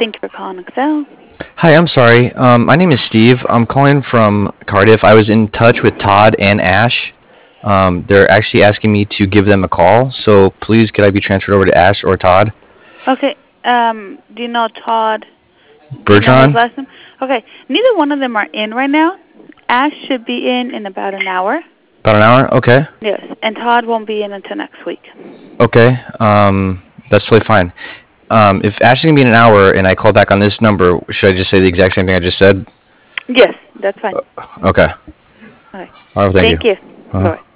Thank you for calling Excel. Hi, I'm sorry. My name is Steve. I'm calling from Cardiff. I was in touch with Todd and Ash. They're actually asking me to give them a call, so please could I be transferred over to Ash or Todd? Okay. Do you know Todd? Do you know his Bertrand? last name? Okay. Neither one of them are in right now. Ash should be in about an hour. About an hour? Okay. Yes. And Todd won't be in until next week. Okay. That's totally fine. If Ash is going to be in an hour and I call back on this number, should I just say the exact same thing I just said? Yes, that's fine. Okay. Okay. All right, thank you. Thank you. Uh-huh. Bye.